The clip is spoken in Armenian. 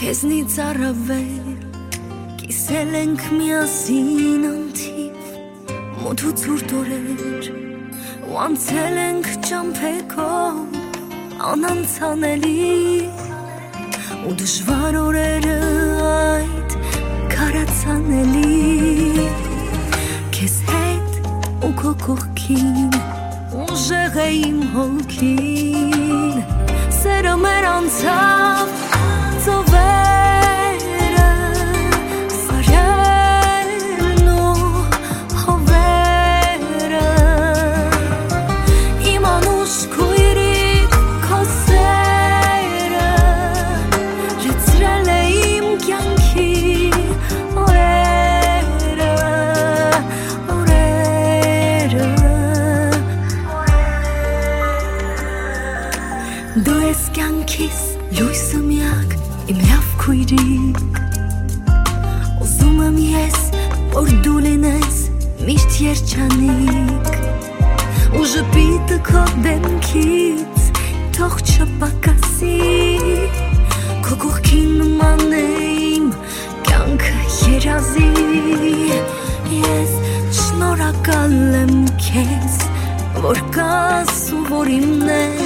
Քեզնից առավել կիսել ենք միասին անթիվ մոտ ու ցուրտ օրեր ու անցել ենք ճամփեքով անանցանելի ու դժվար օրերը այդ քարացանելի քեզ հետ ու քո կողքին ուժեղ է իմ հոգին սերը մեր անցավ ծովերը սարերն ու հովերը իմ անուշ քույրիկ քո սերը լցրել է իմ կյանքի օրերը դու ես կյանքիս լույսը միակ իմ լավ քույրիկ ուզում եմ ես որ դու լինես միշտ երջանիկ ու ժպիտը քո դեմքից թող չպակասի քո կողքին նման է իմ կյանքը երազի ես շնորհակալ եմ քեզ որ կաս ու որ իմն ես